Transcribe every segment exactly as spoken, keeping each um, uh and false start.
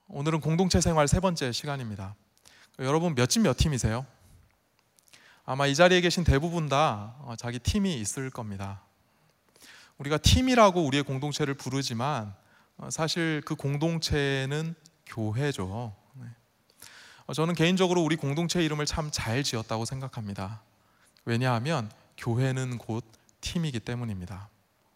오늘은 공동체 생활 세 번째 시간입니다. 여러분 몇 집 몇 팀이세요? 아마 이 자리에 계신 대부분 다 자기 팀이 있을 겁니다. 우리가 팀이라고 우리의 공동체를 부르지만 사실 그 공동체는 교회죠. 저는 개인적으로 우리 공동체 이름을 참 잘 지었다고 생각합니다. 왜냐하면 교회는 곧 팀이기 때문입니다.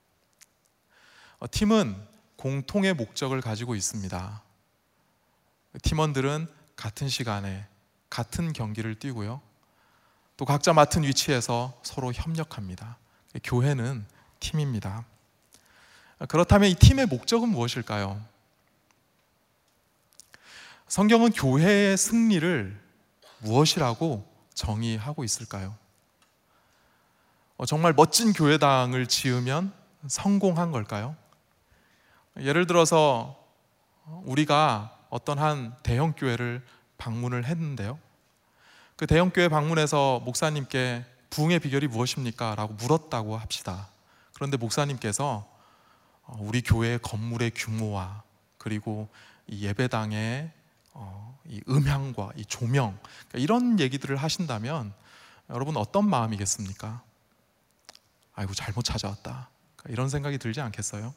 팀은 공통의 목적을 가지고 있습니다. 팀원들은 같은 시간에 같은 경기를 뛰고요, 또 각자 맡은 위치에서 서로 협력합니다. 교회는 팀입니다. 그렇다면 이 팀의 목적은 무엇일까요? 성경은 교회의 승리를 무엇이라고 정의하고 있을까요? 정말 멋진 교회당을 지으면 성공한 걸까요? 예를 들어서 우리가 어떤 한 대형 교회를 방문을 했는데요, 그 대형 교회 방문해서 목사님께 부흥의 비결이 무엇입니까? 라고 물었다고 합시다. 그런데 목사님께서 우리 교회의 건물의 규모와 그리고 이 예배당의 이 음향과 이 조명, 이런 얘기들을 하신다면 여러분 어떤 마음이겠습니까? 아이고, 잘못 찾아왔다, 이런 생각이 들지 않겠어요?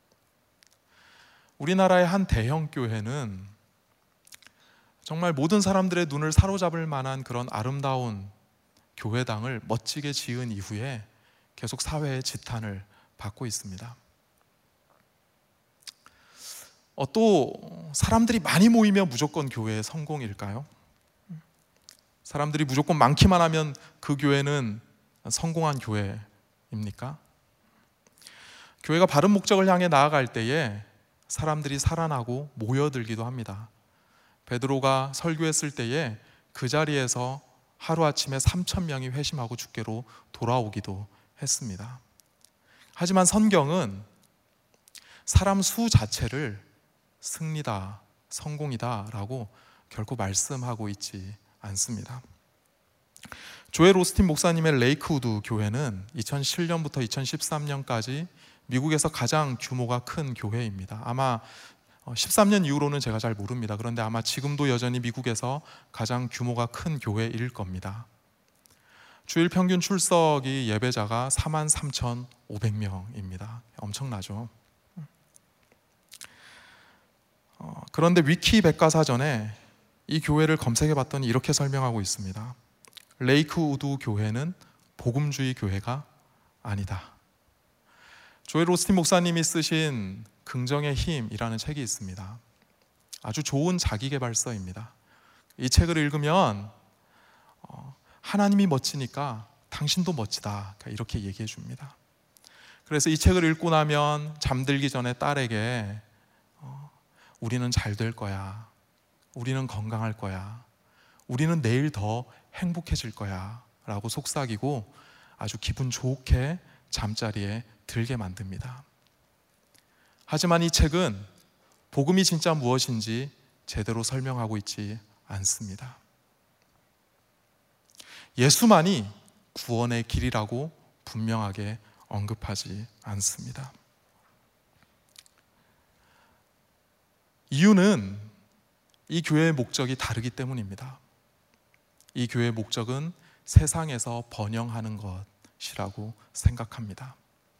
우리나라의 한 대형 교회는 정말 모든 사람들의 눈을 사로잡을 만한 그런 아름다운 교회당을 멋지게 지은 이후에 계속 사회의 지탄을 받고 있습니다. 어, 또 사람들이 많이 모이면 무조건 교회의 성공일까요? 사람들이 무조건 많기만 하면 그 교회는 성공한 교회입니까? 교회가 바른 목적을 향해 나아갈 때에 사람들이 살아나고 모여들기도 합니다. 베드로가 설교했을 때에 그 자리에서 하루아침에 삼천 명이 회심하고 주께로 돌아오기도 했습니다. 하지만 성경은 사람 수 자체를 승리다, 성공이다 라고 결코 말씀하고 있지 않습니다. 조엘 오스틴 목사님의 레이크우드 교회는 이천칠 년부터 이천십삼 년까지 미국에서 가장 규모가 큰 교회입니다. 아마 십삼 년 이후로는 제가 잘 모릅니다. 그런데 아마 지금도 여전히 미국에서 가장 규모가 큰 교회일 겁니다. 주일 평균 출석이 예배자가 사만 삼천오백 명입니다. 엄청나죠? 어, 그런데 위키 백과사전에 이 교회를 검색해 봤더니 이렇게 설명하고 있습니다. 레이크우드 교회는 복음주의 교회가 아니다. 조엘 오스틴 목사님이 쓰신 긍정의 힘이라는 책이 있습니다. 아주 좋은 자기계발서입니다. 이 책을 읽으면 어, 하나님이 멋지니까 당신도 멋지다, 이렇게 얘기해 줍니다. 그래서 이 책을 읽고 나면 잠들기 전에 딸에게 어, 우리는 잘 될 거야, 우리는 건강할 거야, 우리는 내일 더 행복해질 거야 라고 속삭이고 아주 기분 좋게 잠자리에 들게 만듭니다. 하지만 이 책은 복음이 진짜 무엇인지 제대로 설명하고 있지 않습니다. 예수만이 구원의 길이라고 분명하게 언급하지 않습니다. 이유는 이 교회의 목적이 다르기 때문입니다. 이 교회의 목적은 세상에서 번영하는 것이라고 생각합니다.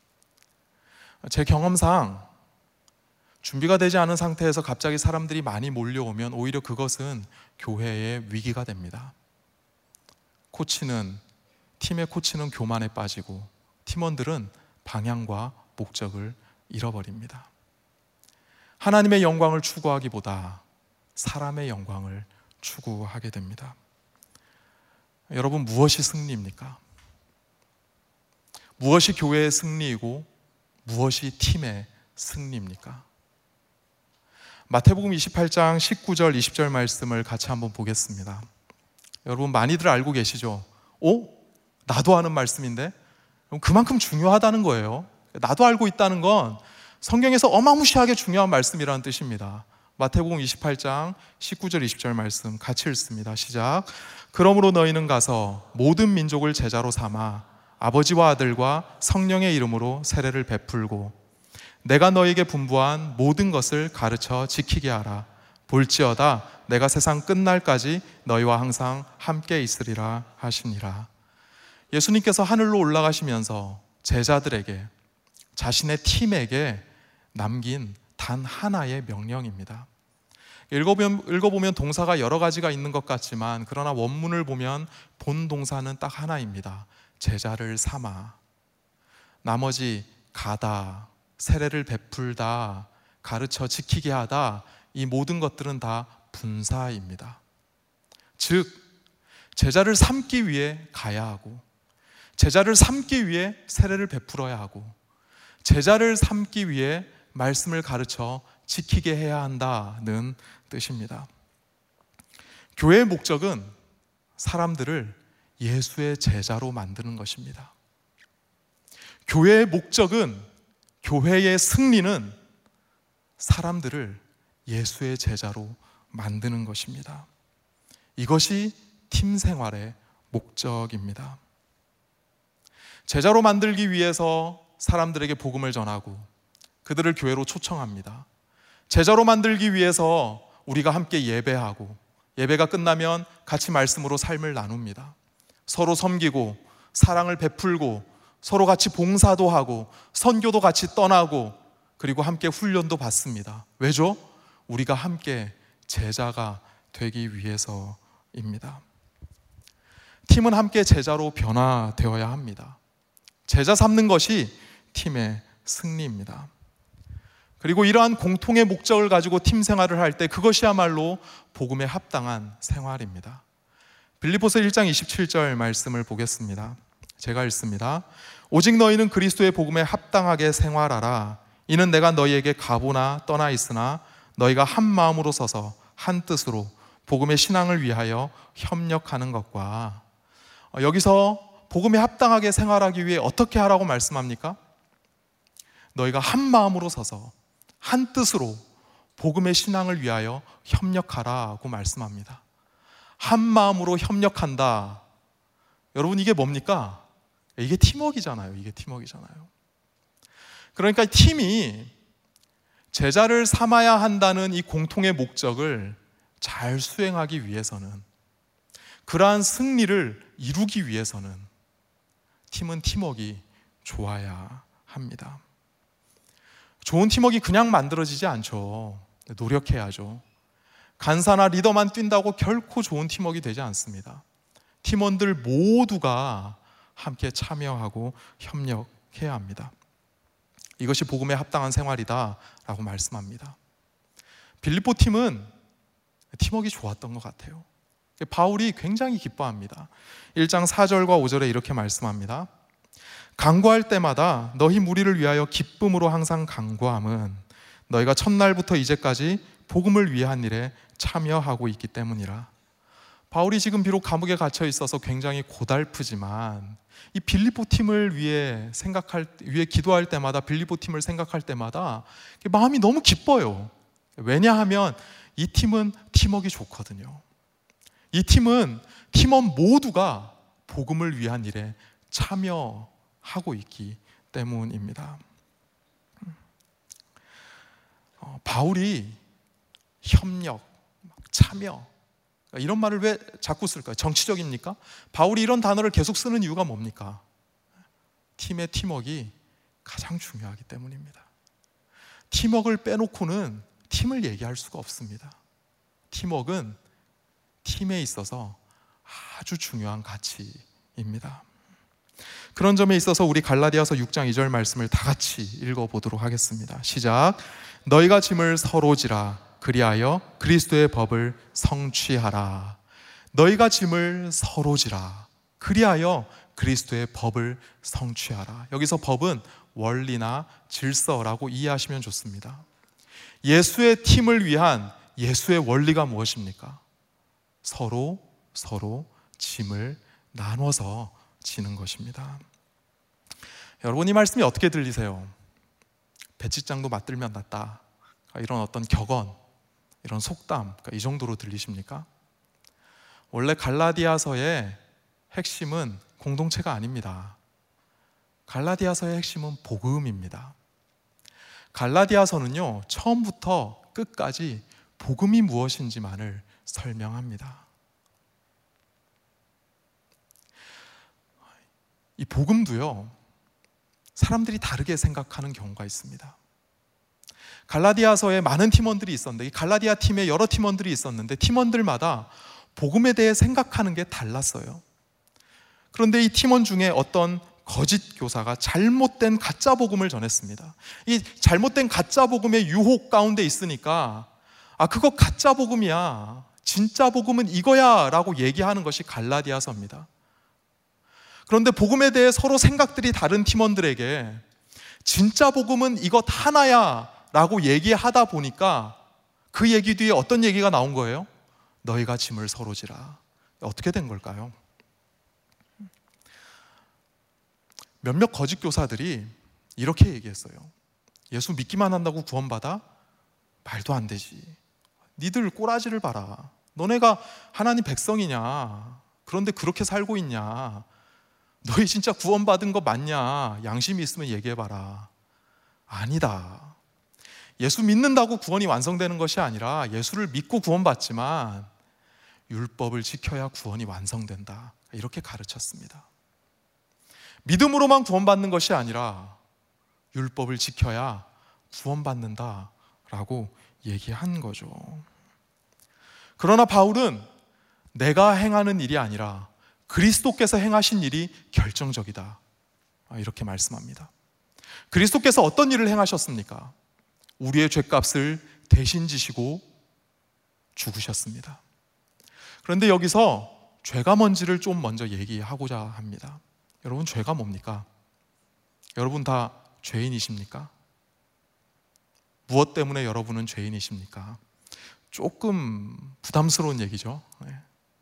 제 경험상 준비가 되지 않은 상태에서 갑자기 사람들이 많이 몰려오면 오히려 그것은 교회의 위기가 됩니다. 코치는, 팀의 코치는 교만에 빠지고 팀원들은 방향과 목적을 잃어버립니다. 하나님의 영광을 추구하기보다 사람의 영광을 추구하게 됩니다. 여러분, 무엇이 승리입니까? 무엇이 교회의 승리이고 무엇이 팀의 승리입니까? 마태복음 이십팔 장 십구 절 이십 절 말씀을 같이 한번 보겠습니다. 여러분 많이들 알고 계시죠? 오? 나도 아는 말씀인데? 그만큼 중요하다는 거예요. 나도 알고 있다는 건 성경에서 어마무시하게 중요한 말씀이라는 뜻입니다. 마태복음 이십팔 장 십구 절 이십 절 말씀 같이 읽습니다. 시작. 그러므로 너희는 가서 모든 민족을 제자로 삼아 아버지와 아들과 성령의 이름으로 세례를 베풀고 내가 너에게 분부한 모든 것을 가르쳐 지키게 하라. 볼지어다 내가 세상 끝날까지 너희와 항상 함께 있으리라 하시니라. 예수님께서 하늘로 올라가시면서 제자들에게, 자신의 팀에게 남긴 단 하나의 명령입니다. 읽어보면, 읽어보면 동사가 여러 가지가 있는 것 같지만, 그러나 원문을 보면 본 동사는 딱 하나입니다. 제자를 삼아. 나머지 가다, 세례를 베풀다, 가르쳐 지키게 하다, 이 모든 것들은 다 분사입니다. 즉 제자를 삼기 위해 가야 하고, 제자를 삼기 위해 세례를 베풀어야 하고, 제자를 삼기 위해 말씀을 가르쳐 지키게 해야 한다는 뜻입니다. 교회의 목적은 사람들을 예수의 제자로 만드는 것입니다. 교회의 목적은, 교회의 승리는 사람들을 예수의 제자로 만드는 것입니다. 이것이 팀 생활의 목적입니다. 제자로 만들기 위해서 사람들에게 복음을 전하고 그들을 교회로 초청합니다. 제자로 만들기 위해서 우리가 함께 예배하고, 예배가 끝나면 같이 말씀으로 삶을 나눕니다. 서로 섬기고 사랑을 베풀고 서로 같이 봉사도 하고 선교도 같이 떠나고, 그리고 함께 훈련도 받습니다. 왜죠? 우리가 함께 제자가 되기 위해서입니다. 팀은 함께 제자로 변화되어야 합니다. 제자 삼는 것이 팀의 승리입니다. 그리고 이러한 공통의 목적을 가지고 팀 생활을 할 때 그것이야말로 복음에 합당한 생활입니다. 빌립보서 일 장 이십칠 절 말씀을 보겠습니다. 제가 읽습니다. 오직 너희는 그리스도의 복음에 합당하게 생활하라. 이는 내가 너희에게 가보나 떠나 있으나 너희가 한 마음으로 서서 한 뜻으로 복음의 신앙을 위하여 협력하는 것과. 여기서 복음에 합당하게 생활하기 위해 어떻게 하라고 말씀합니까? 너희가 한 마음으로 서서 한 뜻으로 복음의 신앙을 위하여 협력하라고 말씀합니다. 한 마음으로 협력한다. 여러분, 이게 뭡니까? 이게 팀워크잖아요. 이게 팀워크잖아요. 그러니까 팀이 제자를 삼아야 한다는 이 공통의 목적을 잘 수행하기 위해서는, 그러한 승리를 이루기 위해서는 팀은 팀워크가 좋아야 합니다. 좋은 팀워크가 그냥 만들어지지 않죠. 노력해야죠. 간사나 리더만 뛴다고 결코 좋은 팀워크가 되지 않습니다. 팀원들 모두가 함께 참여하고 협력해야 합니다. 이것이 복음에 합당한 생활이다라고 말씀합니다. 빌립보 팀은 팀워크가 좋았던 것 같아요. 바울이 굉장히 기뻐합니다. 일 장 사 절과 오 절에 이렇게 말씀합니다. 간구할 때마다 너희 무리를 위하여 기쁨으로 항상 간구함은 너희가 첫날부터 이제까지 복음을 위한 일에 참여하고 있기 때문이라. 바울이 지금 비록 감옥에 갇혀 있어서 굉장히 고달프지만 이 빌립보 팀을 위해 생각할 위해 기도할 때마다, 빌립보 팀을 생각할 때마다 마음이 너무 기뻐요. 왜냐하면 이 팀은 팀워크가 좋거든요. 이 팀은 팀원 모두가 복음을 위한 일에 참여하고 있기 때문입니다. 어, 바울이 협력, 참여, 이런 말을 왜 자꾸 쓸까요? 정치적입니까? 바울이 이런 단어를 계속 쓰는 이유가 뭡니까? 팀의 팀워크가 가장 중요하기 때문입니다. 팀워크를 빼놓고는 팀을 얘기할 수가 없습니다. 팀워크는 팀에 있어서 아주 중요한 가치입니다. 그런 점에 있어서 우리 갈라디아서 육 장 이 절 말씀을 다 같이 읽어보도록 하겠습니다. 시작. 너희가 짐을 서로 지라. 그리하여 그리스도의 법을 성취하라. 너희가 짐을 서로 지라. 그리하여 그리스도의 법을 성취하라. 여기서 법은 원리나 질서라고 이해하시면 좋습니다. 예수의 팀을 위한 예수의 원리가 무엇입니까? 서로 서로 짐을 나눠서 지는 것입니다. 여러분, 이 말씀이 어떻게 들리세요? 배치장도 맞들면 낫다, 이런 어떤 격언, 이런 속담, 이 정도로 들리십니까? 원래 갈라디아서의 핵심은 공동체가 아닙니다. 갈라디아서의 핵심은 복음입니다. 갈라디아서는요, 처음부터 끝까지 복음이 무엇인지만을 설명합니다. 이 복음도요, 사람들이 다르게 생각하는 경우가 있습니다. 갈라디아서에 많은 팀원들이 있었는데, 이 갈라디아 팀에 여러 팀원들이 있었는데 팀원들마다 복음에 대해 생각하는 게 달랐어요. 그런데 이 팀원 중에 어떤 거짓 교사가 잘못된 가짜 복음을 전했습니다. 이 잘못된 가짜 복음의 유혹 가운데 있으니까 아, 그거 가짜 복음이야, 진짜 복음은 이거야 라고 얘기하는 것이 갈라디아서입니다. 그런데 복음에 대해 서로 생각들이 다른 팀원들에게 진짜 복음은 이것 하나야 라고 얘기하다 보니까 그 얘기 뒤에 어떤 얘기가 나온 거예요? 너희가 짐을 서로 지라. 어떻게 된 걸까요? 몇몇 거짓 교사들이 이렇게 얘기했어요. 예수 믿기만 한다고 구원받아? 말도 안 되지. 니들 꼬라지를 봐라. 너네가 하나님 백성이냐? 그런데 그렇게 살고 있냐? 너희 진짜 구원받은 거 맞냐? 양심이 있으면 얘기해봐라. 아니다. 예수 믿는다고 구원이 완성되는 것이 아니라 예수를 믿고 구원받지만 율법을 지켜야 구원이 완성된다. 이렇게 가르쳤습니다. 믿음으로만 구원받는 것이 아니라 율법을 지켜야 구원받는다라고 얘기한 거죠. 그러나 바울은 내가 행하는 일이 아니라 그리스도께서 행하신 일이 결정적이다, 이렇게 말씀합니다. 그리스도께서 어떤 일을 행하셨습니까? 우리의 죄값을 대신 지시고 죽으셨습니다. 그런데 여기서 죄가 뭔지를 좀 먼저 얘기하고자 합니다. 여러분, 죄가 뭡니까? 여러분 다 죄인이십니까? 무엇 때문에 여러분은 죄인이십니까? 조금 부담스러운 얘기죠. 네.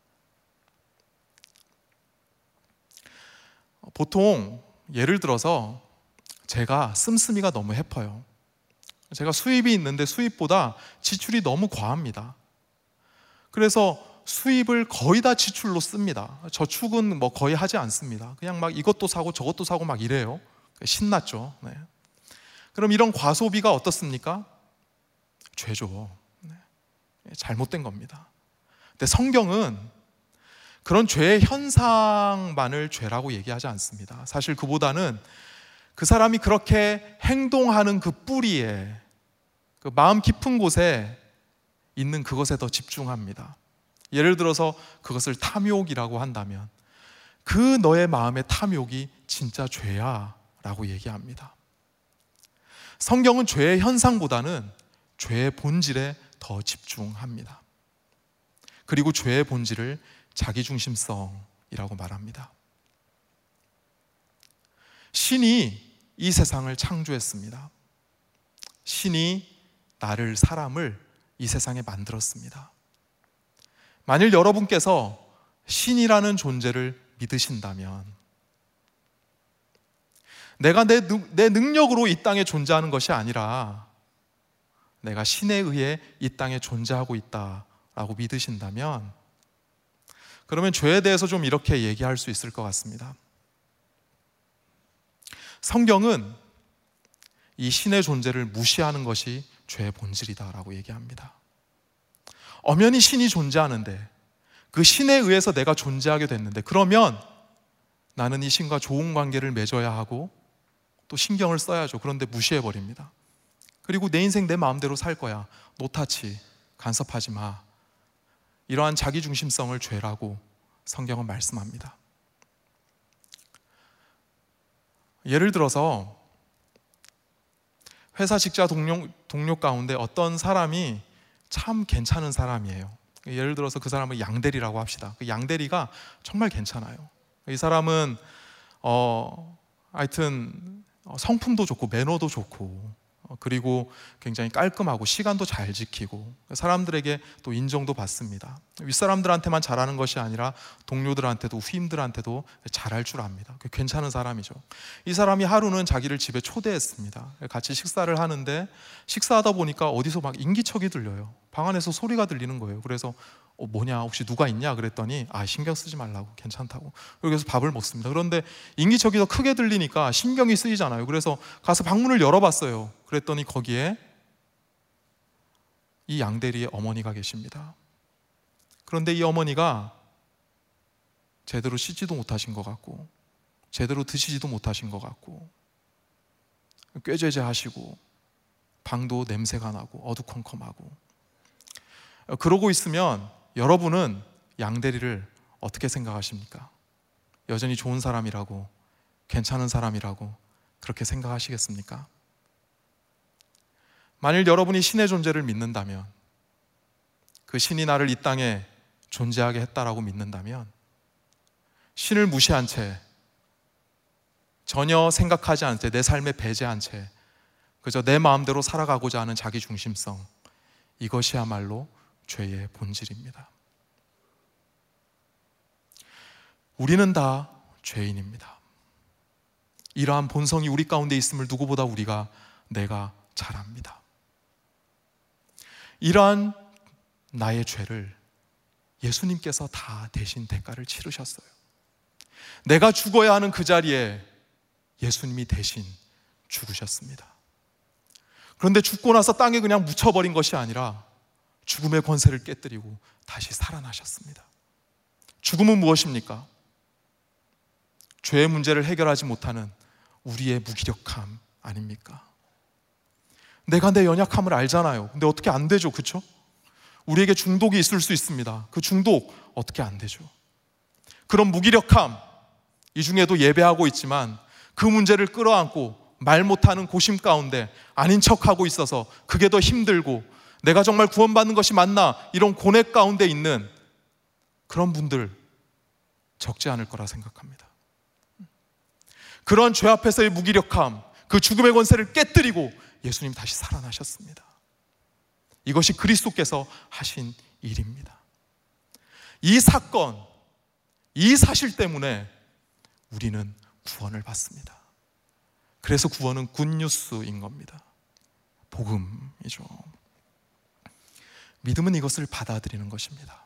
보통 예를 들어서 제가 씀씀이가 너무 해퍼요. 제가 수입이 있는데 수입보다 지출이 너무 과합니다. 그래서 수입을 거의 다 지출로 씁니다. 저축은 뭐 거의 하지 않습니다. 그냥 막 이것도 사고 저것도 사고 막 이래요. 신났죠. 네. 그럼 이런 과소비가 어떻습니까? 죄죠. 네. 잘못된 겁니다. 근데 성경은 그런 죄의 현상만을 죄라고 얘기하지 않습니다. 사실 그보다는 그 사람이 그렇게 행동하는 그 뿌리에, 그 마음 깊은 곳에 있는 그것에 더 집중합니다. 예를 들어서 그것을 탐욕이라고 한다면 그 너의 마음의 탐욕이 진짜 죄야 라고 얘기합니다. 성경은 죄의 현상보다는 죄의 본질에 더 집중합니다. 그리고 죄의 본질을 자기중심성이라고 말합니다. 신이 이 세상을 창조했습니다. 신이 나를, 사람을 이 세상에 만들었습니다. 만일 여러분께서 신이라는 존재를 믿으신다면 내가 내, 내 능력으로 이 땅에 존재하는 것이 아니라 내가 신에 의해 이 땅에 존재하고 있다라고 믿으신다면 그러면 죄에 대해서 좀 이렇게 얘기할 수 있을 것 같습니다. 성경은 이 신의 존재를 무시하는 것이 죄의 본질이다라고 얘기합니다. 엄연히 신이 존재하는데 그 신에 의해서 내가 존재하게 됐는데 그러면 나는 이 신과 좋은 관계를 맺어야 하고 또 신경을 써야죠. 그런데 무시해버립니다. 그리고 내 인생 내 마음대로 살 거야. 노타치, 간섭하지 마. 이러한 자기중심성을 죄라고 성경은 말씀합니다. 예를 들어서 회사 직장 동료, 동료 가운데 어떤 사람이 참 괜찮은 사람이에요. 예를 들어서 그 사람을 양대리라고 합시다. 그 양대리가 정말 괜찮아요. 이 사람은 어, 하여튼 성품도 좋고 매너도 좋고 그리고 굉장히 깔끔하고 시간도 잘 지키고 사람들에게 또 인정도 받습니다. 윗사람들한테만 잘하는 것이 아니라 동료들한테도 후임들한테도 잘할 줄 압니다. 괜찮은 사람이죠. 이 사람이 하루는 자기를 집에 초대했습니다. 같이 식사를 하는데 식사하다 보니까 어디서 막 인기척이 들려요. 방 안에서 소리가 들리는 거예요. 그래서 어, 뭐냐, 혹시 누가 있냐 그랬더니 아, 신경 쓰지 말라고, 괜찮다고. 그래서 밥을 먹습니다. 그런데 인기척이 더 크게 들리니까 신경이 쓰이잖아요. 그래서 가서 방문을 열어봤어요. 그랬더니 거기에 이 양대리의 어머니가 계십니다. 그런데 이 어머니가 제대로 씻지도 못하신 것 같고 제대로 드시지도 못하신 것 같고 꾀죄죄하시고 방도 냄새가 나고 어두컴컴하고, 그러고 있으면 여러분은 양대리를 어떻게 생각하십니까? 여전히 좋은 사람이라고, 괜찮은 사람이라고 그렇게 생각하시겠습니까? 만일 여러분이 신의 존재를 믿는다면, 그 신이 나를 이 땅에 존재하게 했다라고 믿는다면, 신을 무시한 채, 전혀 생각하지 않은 채, 내 삶에 배제한 채 그저 내 마음대로 살아가고자 하는 자기 중심성, 이것이야말로 죄의 본질입니다. 우리는 다 죄인입니다. 이러한 본성이 우리 가운데 있음을 누구보다 우리가 내가 잘 압니다. 이러한 나의 죄를 예수님께서 다 대신 대가를 치르셨어요. 내가 죽어야 하는 그 자리에 예수님이 대신 죽으셨습니다. 그런데 죽고 나서 땅에 그냥 묻혀버린 것이 아니라 죽음의 권세를 깨뜨리고 다시 살아나셨습니다. 죽음은 무엇입니까? 죄의 문제를 해결하지 못하는 우리의 무기력함 아닙니까? 내가 내 연약함을 알잖아요. 근데 어떻게 안 되죠, 그렇죠? 우리에게 중독이 있을 수 있습니다. 그 중독 어떻게 안 되죠? 그런 무기력함, 이 중에도 예배하고 있지만 그 문제를 끌어안고 말 못하는 고심 가운데 아닌 척하고 있어서 그게 더 힘들고, 내가 정말 구원받는 것이 맞나 이런 고뇌 가운데 있는 그런 분들 적지 않을 거라 생각합니다. 그런 죄 앞에서의 무기력함, 그 죽음의 권세를 깨뜨리고 예수님 다시 살아나셨습니다. 이것이 그리스도께서 하신 일입니다. 이 사건, 이 사실 때문에 우리는 구원을 받습니다. 그래서 구원은 굿뉴스인 겁니다. 복음이죠. 믿음은 이것을 받아들이는 것입니다.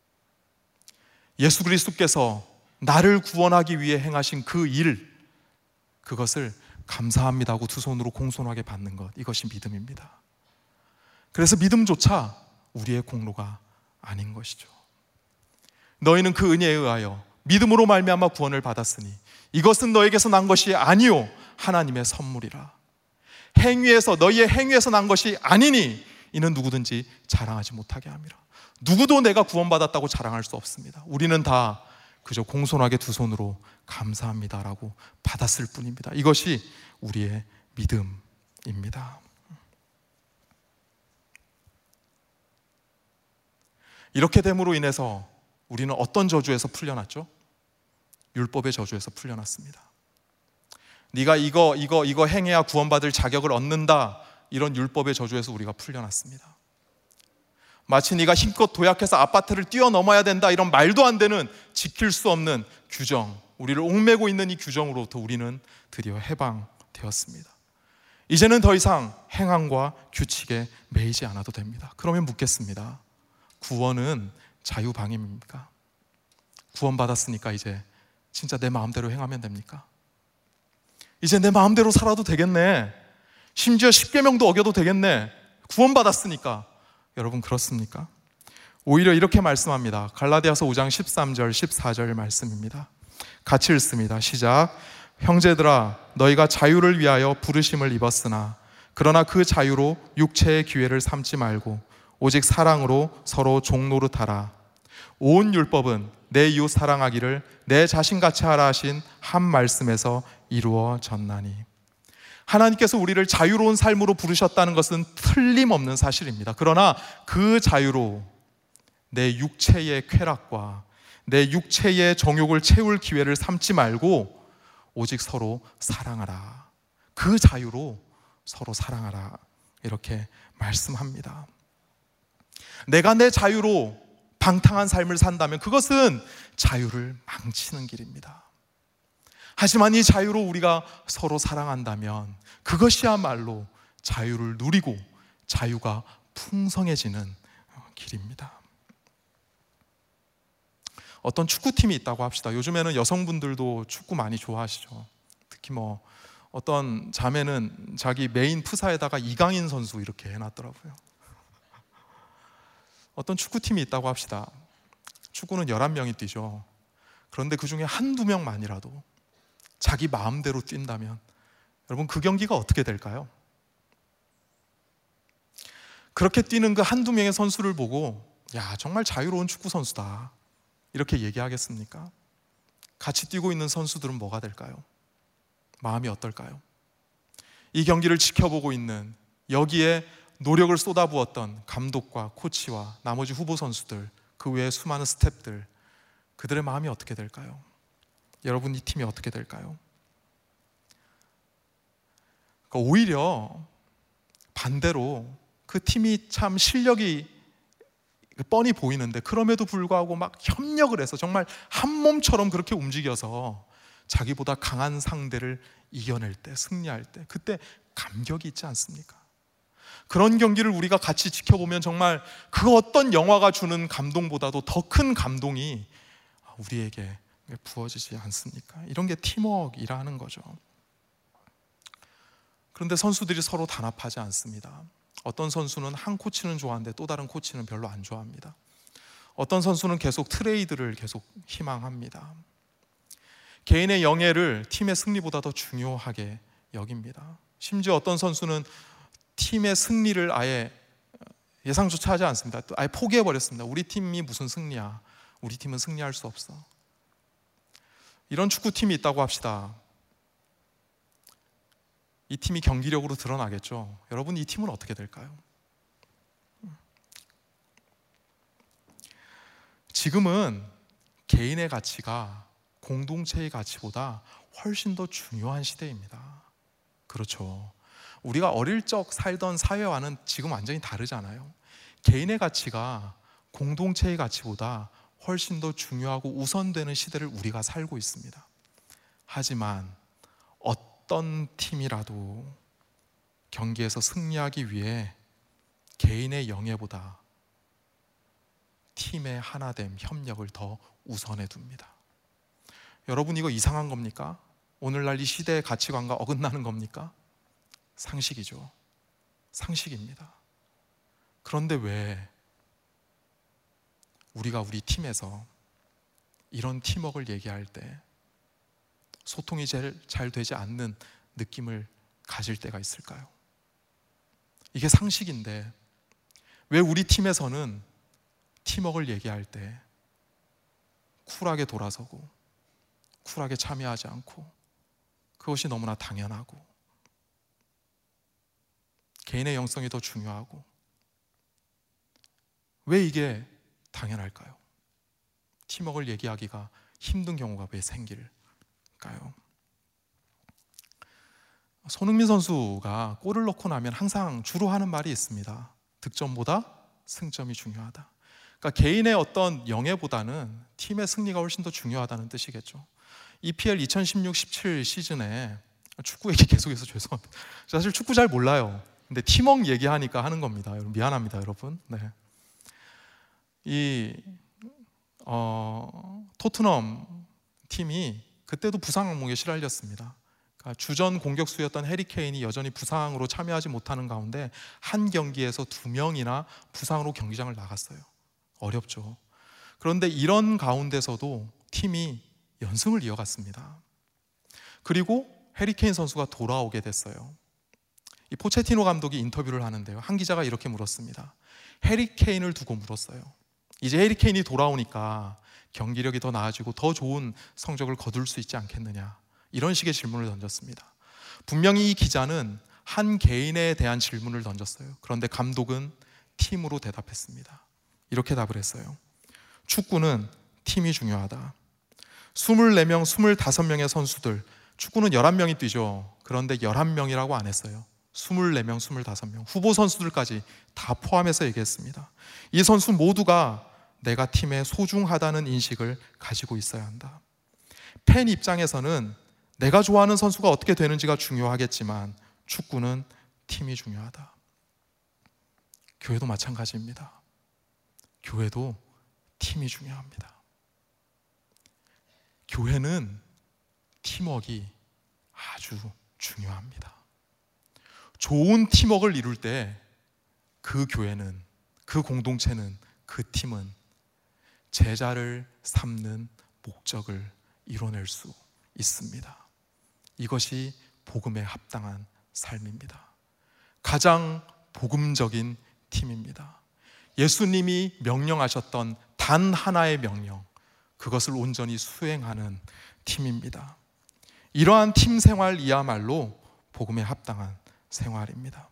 예수 그리스도께서 나를 구원하기 위해 행하신 그 일, 그것을 감사합니다고 두 손으로 공손하게 받는 것, 이것이 믿음입니다. 그래서 믿음조차 우리의 공로가 아닌 것이죠. 너희는 그 은혜에 의하여 믿음으로 말미암아 구원을 받았으니 이것은 너에게서 난 것이 아니요 하나님의 선물이라. 행위에서, 너희의 행위에서 난 것이 아니니 이는 누구든지 자랑하지 못하게 함이라. 누구도 내가 구원받았다고 자랑할 수 없습니다. 우리는 다 그저 공손하게 두 손으로 감사합니다라고 받았을 뿐입니다. 이것이 우리의 믿음입니다. 이렇게 됨으로 인해서 우리는 어떤 저주에서 풀려났죠? 율법의 저주에서 풀려났습니다. 네가 이거 이거 이거 행해야 구원받을 자격을 얻는다, 이런 율법의 저주에서 우리가 풀려났습니다. 마치 네가 힘껏 도약해서 아파트를 뛰어넘어야 된다, 이런 말도 안 되는 지킬 수 없는 규정, 우리를 옥매고 있는 이 규정으로부터 우리는 드디어 해방되었습니다. 이제는 더 이상 행함과 규칙에 매이지 않아도 됩니다. 그러면 묻겠습니다. 구원은 자유방임입니까? 구원받았으니까 이제 진짜 내 마음대로 행하면 됩니까? 이제 내 마음대로 살아도 되겠네, 심지어 십계명도 어겨도 되겠네, 구원받았으니까. 여러분 그렇습니까? 오히려 이렇게 말씀합니다. 갈라디아서 오 장 십삼 절 십사 절 말씀입니다. 같이 읽습니다. 시작. 형제들아, 너희가 자유를 위하여 부르심을 입었으나 그러나 그 자유로 육체의 기회를 삼지 말고 오직 사랑으로 서로 종노릇하라. 온 율법은 내 이웃 사랑하기를 내 자신같이 하라 하신 한 말씀에서 이루어졌나니. 하나님께서 우리를 자유로운 삶으로 부르셨다는 것은 틀림없는 사실입니다. 그러나 그 자유로 내 육체의 쾌락과 내 육체의 정욕을 채울 기회를 삼지 말고 오직 서로 사랑하라. 그 자유로 서로 사랑하라, 이렇게 말씀합니다. 내가 내 자유로 방탕한 삶을 산다면 그것은 자유를 망치는 길입니다. 하지만 이 자유로 우리가 서로 사랑한다면 그것이야말로 자유를 누리고 자유가 풍성해지는 길입니다. 어떤 축구팀이 있다고 합시다. 요즘에는 여성분들도 축구 많이 좋아하시죠. 특히 뭐 어떤 자매는 자기 메인 프사에다가 이강인 선수 이렇게 해놨더라고요. 어떤 축구팀이 있다고 합시다. 축구는 열한 명이 뛰죠. 그런데 그 중에 한두 명만이라도 자기 마음대로 뛴다면 여러분 그 경기가 어떻게 될까요? 그렇게 뛰는 그 한두 명의 선수를 보고 야, 정말 자유로운 축구 선수다 이렇게 얘기하겠습니까? 같이 뛰고 있는 선수들은 뭐가 될까요? 마음이 어떨까요? 이 경기를 지켜보고 있는, 여기에 노력을 쏟아부었던 감독과 코치와 나머지 후보 선수들, 그 외에 수많은 스태프들, 그들의 마음이 어떻게 될까요? 여러분, 이 팀이 어떻게 될까요? 그러니까 오히려 반대로 그 팀이 참 실력이 뻔히 보이는데 그럼에도 불구하고 막 협력을 해서 정말 한 몸처럼 그렇게 움직여서 자기보다 강한 상대를 이겨낼 때, 승리할 때, 그때 감격이 있지 않습니까? 그런 경기를 우리가 같이 지켜보면 정말 그 어떤 영화가 주는 감동보다도 더 큰 감동이 우리에게 부어지지 않습니까? 이런 게 팀워크이라는 거죠. 그런데 선수들이 서로 단합하지 않습니다. 어떤 선수는 한 코치는 좋아하는데 또 다른 코치는 별로 안 좋아합니다. 어떤 선수는 계속 트레이드를 계속 희망합니다. 개인의 영예를 팀의 승리보다 더 중요하게 여깁니다. 심지어 어떤 선수는 팀의 승리를 아예 예상조차 하지 않습니다. 또 아예 포기해버렸습니다. 우리 팀이 무슨 승리야? 우리 팀은 승리할 수 없어. 이런 축구팀이 있다고 합시다. 이 팀이 경기력으로 드러나겠죠. 여러분, 이 팀은 어떻게 될까요? 지금은 개인의 가치가 공동체의 가치보다 훨씬 더 중요한 시대입니다. 그렇죠. 우리가 어릴 적 살던 사회와는 지금 완전히 다르잖아요. 개인의 가치가 공동체의 가치보다 훨씬 더 중요하고 우선되는 시대를 우리가 살고 있습니다. 하지만 어떤 팀이라도 경기에서 승리하기 위해 개인의 영예보다 팀의 하나됨, 협력을 더 우선해 둡니다. 여러분, 이거 이상한 겁니까? 오늘날 이 시대의 가치관과 어긋나는 겁니까? 상식이죠. 상식입니다. 그런데 왜 우리가 우리 팀에서 이런 팀워크를 얘기할 때 소통이 제일 잘 되지 않는 느낌을 가질 때가 있을까요? 이게 상식인데 왜 우리 팀에서는 팀워크를 얘기할 때 쿨하게 돌아서고 쿨하게 참여하지 않고 그것이 너무나 당연하고 개인의 영성이 더 중요하고 왜 이게 당연할까요? 팀워크를 얘기하기가 힘든 경우가 왜 생길까요? 손흥민 선수가 골을 넣고 나면 항상 주로 하는 말이 있습니다. 득점보다 승점이 중요하다. 그러니까 개인의 어떤 영예보다는 팀의 승리가 훨씬 더 중요하다는 뜻이겠죠. 이피엘 이천십육 십칠 시즌에 축구 얘기 계속해서 죄송합니다. 사실 축구 잘 몰라요. 근데 팀워크 얘기하니까 하는 겁니다. 여러분, 미안합니다, 여러분. 네. 이 어, 토트넘 팀이 그때도 부상 악몽에 시달렸습니다. 그러니까 주전 공격수였던 해리 케인이 여전히 부상으로 참여하지 못하는 가운데 한 경기에서 두 명이나 부상으로 경기장을 나갔어요. 어렵죠. 그런데 이런 가운데서도 팀이 연승을 이어갔습니다. 그리고 해리 케인 선수가 돌아오게 됐어요. 이 포체티노 감독이 인터뷰를 하는데요, 한 기자가 이렇게 물었습니다. 해리 케인을 두고 물었어요. 이제 해리 케인이 돌아오니까 경기력이 더 나아지고 더 좋은 성적을 거둘 수 있지 않겠느냐, 이런 식의 질문을 던졌습니다. 분명히 이 기자는 한 개인에 대한 질문을 던졌어요. 그런데 감독은 팀으로 대답했습니다. 이렇게 답을 했어요. 축구는 팀이 중요하다. 이십사 명, 이십오 명의 선수들, 축구는 열한 명이 뛰죠. 그런데 열한 명이라고 안 했어요. 이십사 명, 이십오 명, 후보 선수들까지 다 포함해서 얘기했습니다. 이 선수 모두가 내가 팀에 소중하다는 인식을 가지고 있어야 한다. 팬 입장에서는 내가 좋아하는 선수가 어떻게 되는지가 중요하겠지만 축구는 팀이 중요하다. 교회도 마찬가지입니다. 교회도 팀이 중요합니다. 교회는 팀워크가 아주 중요합니다. 좋은 팀워크를 이룰 때 그 교회는, 그 공동체는, 그 그 팀은 제자를 삼는 목적을 이뤄낼 수 있습니다. 이것이 복음에 합당한 삶입니다. 가장 복음적인 팀입니다. 예수님이 명령하셨던 단 하나의 명령, 그것을 온전히 수행하는 팀입니다. 이러한 팀 생활이야말로 복음에 합당한 생활입니다.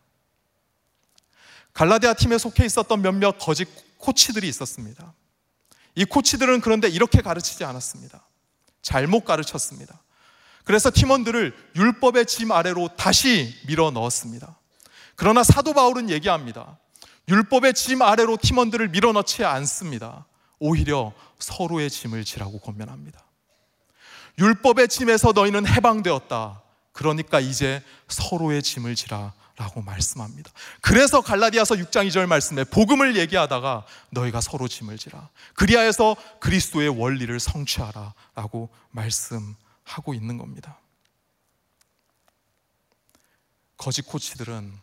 갈라디아 팀에 속해 있었던 몇몇 거짓 코치들이 있었습니다. 이 코치들은 그런데 이렇게 가르치지 않았습니다. 잘못 가르쳤습니다. 그래서 팀원들을 율법의 짐 아래로 다시 밀어 넣었습니다. 그러나 사도 바울은 얘기합니다. 율법의 짐 아래로 팀원들을 밀어넣지 않습니다. 오히려 서로의 짐을 지라고 권면합니다. 율법의 짐에서 너희는 해방되었다. 그러니까 이제 서로의 짐을 지라 라고 말씀합니다. 그래서 갈라디아서 육 장 이 절 말씀에 복음을 얘기하다가 너희가 서로 짐을 지라, 그리하여서 그리스도의 원리를 성취하라 라고 말씀하고 있는 겁니다. 거짓 코치들은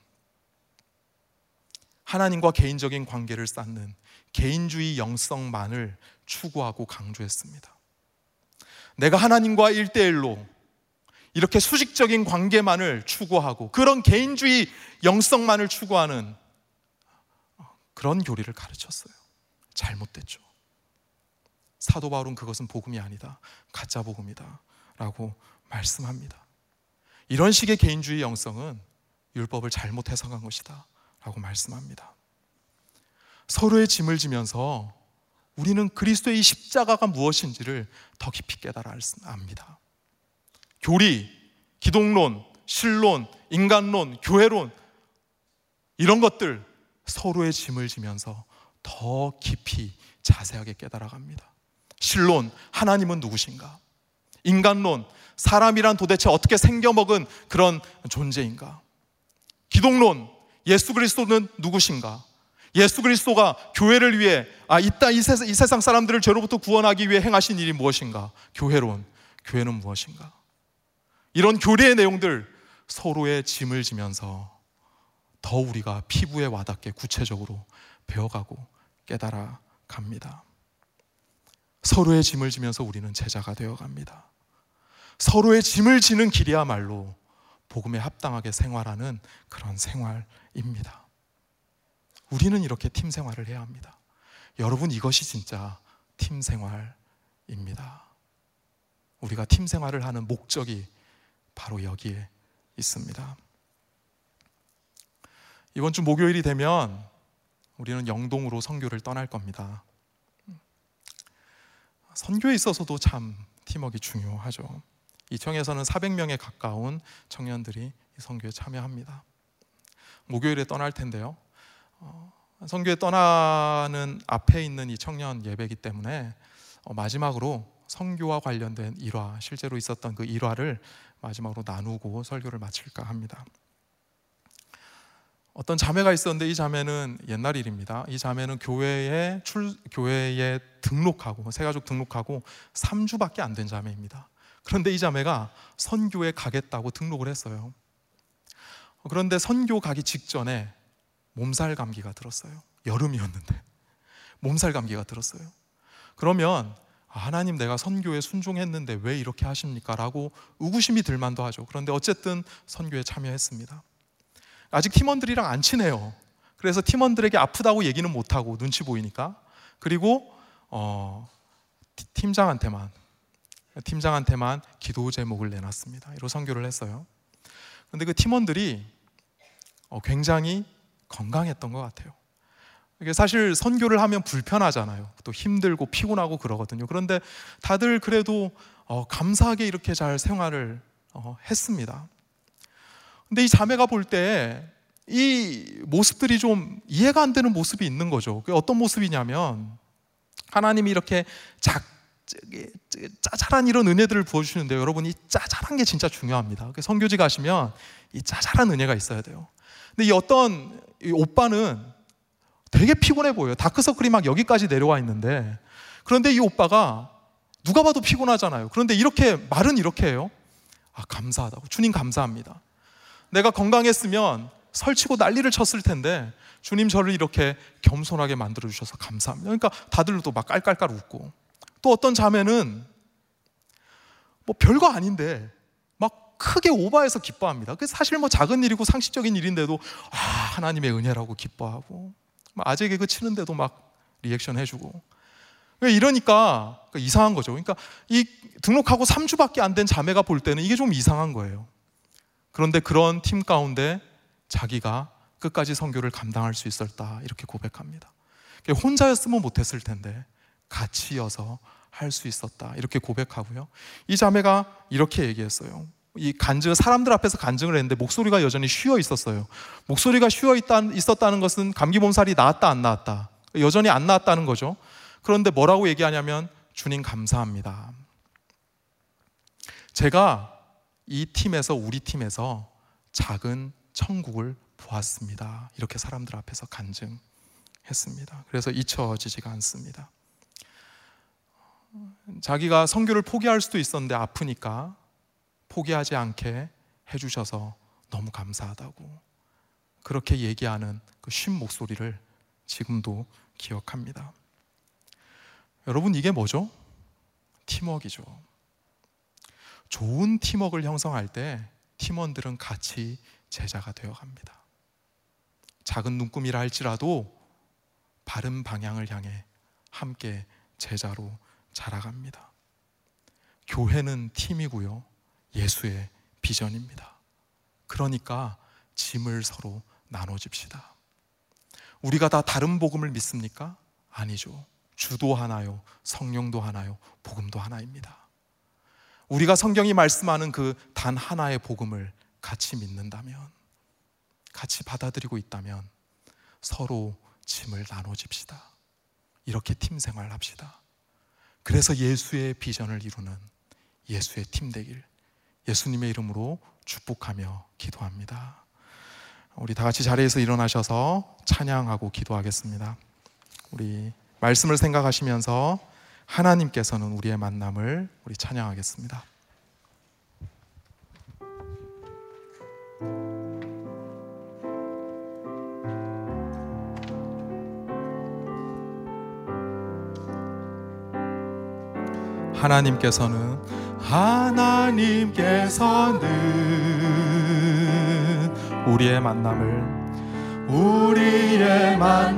하나님과 개인적인 관계를 쌓는 개인주의 영성만을 추구하고 강조했습니다. 내가 하나님과 일대일로 이렇게 수직적인 관계만을 추구하고 그런 개인주의 영성만을 추구하는 그런 교리를 가르쳤어요. 잘못됐죠. 사도 바울은 그것은 복음이 아니다, 가짜 복음이다 라고 말씀합니다. 이런 식의 개인주의 영성은 율법을 잘못 해석한 것이다 라고 말씀합니다. 서로의 짐을 지면서 우리는 그리스도의 십자가가 무엇인지를 더 깊이 깨달아 압니다. 교리, 기독론, 신론, 인간론, 교회론, 이런 것들 서로의 짐을 지면서 더 깊이 자세하게 깨달아갑니다. 신론, 하나님은 누구신가? 인간론, 사람이란 도대체 어떻게 생겨먹은 그런 존재인가? 기독론, 예수 그리스도는 누구신가? 예수 그리스도가 교회를 위해 아, 이, 땅, 이, 세상, 이 세상 사람들을 죄로부터 구원하기 위해 행하신 일이 무엇인가? 교회론, 교회는 무엇인가? 이런 교리의 내용들 서로의 짐을 지면서 더 우리가 피부에 와닿게 구체적으로 배워가고 깨달아 갑니다. 서로의 짐을 지면서 우리는 제자가 되어갑니다. 서로의 짐을 지는 길이야말로 복음에 합당하게 생활하는 그런 생활입니다. 우리는 이렇게 팀 생활을 해야 합니다. 여러분, 이것이 진짜 팀 생활입니다. 우리가 팀 생활을 하는 목적이 바로 여기에 있습니다. 이번 주 목요일이 되면 우리는 영동으로 선교를 떠날 겁니다. 선교에 있어서도 참 팀워크가 중요하죠. 이 청에서는 사백 명에 가까운 청년들이 선교에 참여합니다. 목요일에 떠날 텐데요, 어, 선교에 떠나는 앞에 있는 이 청년 예배이기 때문에 어, 마지막으로 선교와 관련된 일화, 실제로 있었던 그 일화를 마지막으로 나누고 설교를 마칠까 합니다. 어떤 자매가 있었는데 이 자매는 옛날 일입니다. 이 자매는 교회에 출 교회에 등록하고 새가족 등록하고 삼 주밖에 안 된 자매입니다. 그런데 이 자매가 선교에 가겠다고 등록을 했어요. 그런데 선교 가기 직전에 몸살 감기가 들었어요. 여름이었는데 몸살 감기가 들었어요. 그러면 하나님, 내가 선교에 순종했는데 왜 이렇게 하십니까? 라고 의구심이 들만도 하죠. 그런데 어쨌든 선교에 참여했습니다. 아직 팀원들이랑 안 친해요. 그래서 팀원들에게 아프다고 얘기는 못하고 눈치 보이니까, 그리고 어, 팀장한테만 팀장한테만 기도 제목을 내놨습니다. 이로 선교를 했어요. 그런데 그 팀원들이 어, 굉장히 건강했던 것 같아요. 이게 사실 선교를 하면 불편하잖아요. 또 힘들고 피곤하고 그러거든요. 그런데 다들 그래도 어, 감사하게 이렇게 잘 생활을 어, 했습니다. 근데 이 자매가 볼 때 이 모습들이 좀 이해가 안 되는 모습이 있는 거죠. 그게 어떤 모습이냐면, 하나님이 이렇게 작, 짜잘한 이런 은혜들을 부어주시는데요, 여러분, 이 짜잘한 게 진짜 중요합니다. 선교지 가시면 이 짜잘한 은혜가 있어야 돼요. 근데 이 어떤 이 오빠는 되게 피곤해 보여요. 다크서클이 막 여기까지 내려와 있는데, 그런데 이 오빠가 누가 봐도 피곤하잖아요. 그런데 이렇게 말은 이렇게 해요. 아, 감사하다고. 주님 감사합니다. 내가 건강했으면 설치고 난리를 쳤을 텐데 주님 저를 이렇게 겸손하게 만들어 주셔서 감사합니다. 그러니까 다들 또 막 깔깔깔 웃고, 또 어떤 자매는 뭐 별거 아닌데 막 크게 오버해서 기뻐합니다. 그 사실 뭐 작은 일이고 상식적인 일인데도 아 하나님의 은혜라고 기뻐하고, 아재 개그 치는데도 막 리액션 해주고. 이러니까 이상한 거죠. 그러니까 이 등록하고 삼 주밖에 안 된 자매가 볼 때는 이게 좀 이상한 거예요. 그런데 그런 팀 가운데 자기가 끝까지 선교를 감당할 수 있었다, 이렇게 고백합니다. 혼자였으면 못했을 텐데 같이여서 할 수 있었다, 이렇게 고백하고요. 이 자매가 이렇게 얘기했어요. 이 간증, 사람들 앞에서 간증을 했는데 목소리가 여전히 쉬어 있었어요. 목소리가 쉬어 있다, 있었다는 것은 감기 몸살이 나았다 안 나았다? 여전히 안 나았다는 거죠. 그런데 뭐라고 얘기하냐면 주님 감사합니다. 제가 이 팀에서, 우리 팀에서 작은 천국을 보았습니다. 이렇게 사람들 앞에서 간증했습니다. 그래서 잊혀지지가 않습니다. 자기가 선교를 포기할 수도 있었는데 아프니까 포기하지 않게 해주셔서 너무 감사하다고, 그렇게 얘기하는 그 쉰 목소리를 지금도 기억합니다. 여러분, 이게 뭐죠? 팀워크이죠. 좋은 팀워크를 형성할 때 팀원들은 같이 제자가 되어갑니다. 작은 눈금이라 할지라도 바른 방향을 향해 함께 제자로 자라갑니다. 교회는 팀이고요, 예수의 비전입니다. 그러니까 짐을 서로 나눠집시다. 우리가 다 다른 복음을 믿습니까? 아니죠. 주도 하나요, 성령도 하나요, 복음도 하나입니다. 우리가 성경이 말씀하는 그 단 하나의 복음을 같이 믿는다면, 같이 받아들이고 있다면 서로 짐을 나눠집시다. 이렇게 팀 생활합시다. 그래서 예수의 비전을 이루는 예수의 팀 되길 예수님의 이름으로 축복하며 기도합니다. 우리 다 같이 자리에서 일어나셔서 찬양하고 기도하겠습니다. 우리 말씀을 생각하시면서 하나님께서는 우리의 만남을 우리 찬양하겠습니다. 하나님께서는 하나님께서는 우리의 만남을 우리의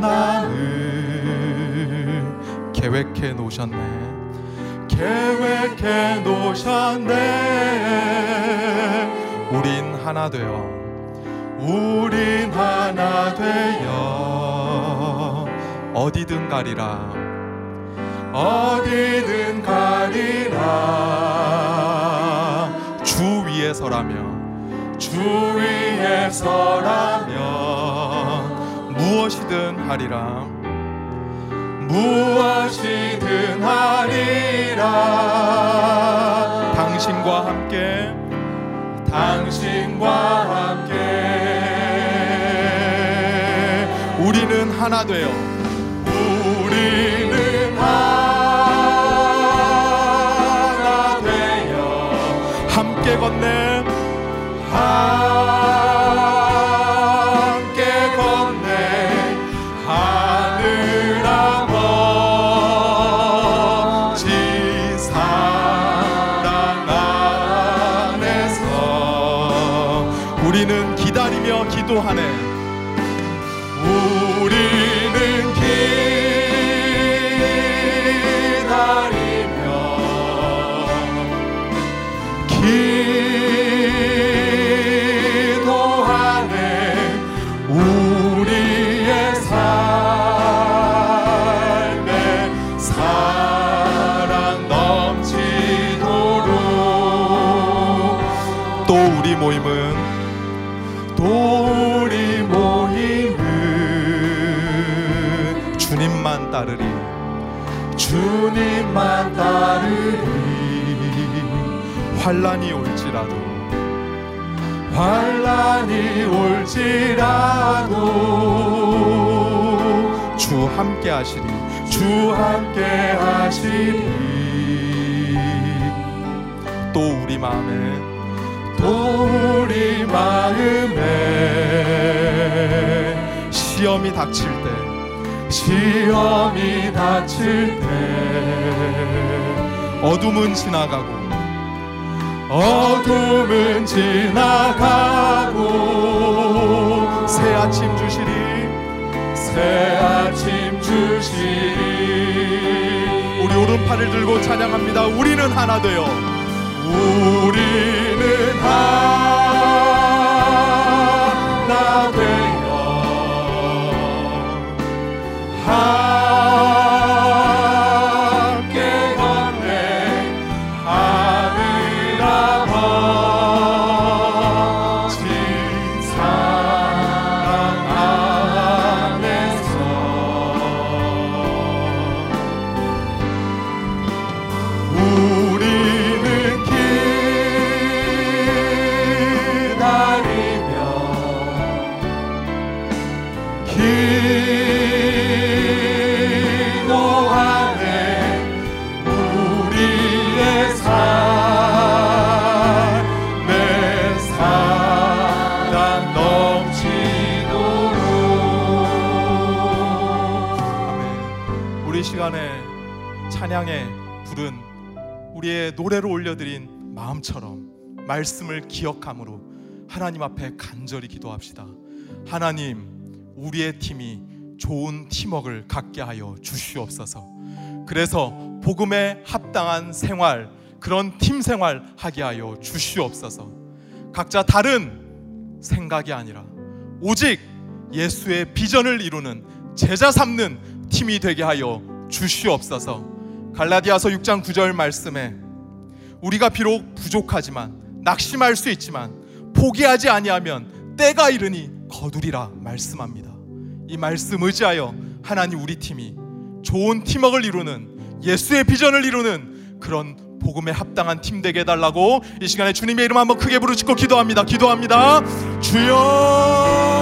만남을 계획해 놓으셨네. 계획해 놓으셨네. 우린 하나 되어 우린 하나 되어 어디든 가리라 어디든 가리라. 주 위에 서라면 주 위에 서라면 무엇이든 하리라 무엇이든 하리라. 당신과 함께 당신과 함께 우리는 하나 되어 우리는 하나 되어 함께 걷는 함께 걷는 하늘 아버지 사랑 안에서 우리는 기다리며 기도하네. 우리는 기다리며 기도하네. 우리의 삶에 사랑 넘치도록. 또 우리 모임은 또 우리 모임은 주님만 따르리 주님만 따르리. 환난이 올지라도 환난이 올지라도 주 함께 하시리 주 함께 하시리. 또 우리 마음에 우리 마음에 시험이 닥칠 때 시험이 닥칠 때 어둠은 지나가고 어둠은 지나가고 새 아침 주시리 새 아침 주시리. 우리 오른팔을 들고 찬양합니다. 우리는 하나 되어 우리는 하나 되어 함께 걷네 하늘 아버지 사랑 안에서. 우리는 기다리며 기도하네 우리의 삶의 사랑 넘치도록. 아멘. 우리 시간에 찬양에 부른 우리의 노래로 올려드린 마음처럼 말씀을 기억함으로 하나님 앞에 간절히 기도합시다. 하나님, 우리의 팀이 좋은 팀워크를 갖게 하여 주시옵소서. 그래서 복음에 합당한 생활, 그런 팀 생활 하게 하여 주시옵소서. 각자 다른 생각이 아니라 오직 예수의 비전을 이루는 제자 삼는 팀이 되게 하여 주시옵소서. 갈라디아서 육 장 구 절 말씀에 우리가 비록 부족하지만 낙심할 수 있지만 포기하지 아니하면 때가 이르니 거두리라 말씀합니다. 이 말씀 의지하여 하나님 우리 팀이 좋은 팀워크를 이루는 예수의 비전을 이루는 그런 복음에 합당한 팀 되게 해달라고 이 시간에 주님의 이름 한번 크게 부르짖고 기도합니다. 기도합니다. 주여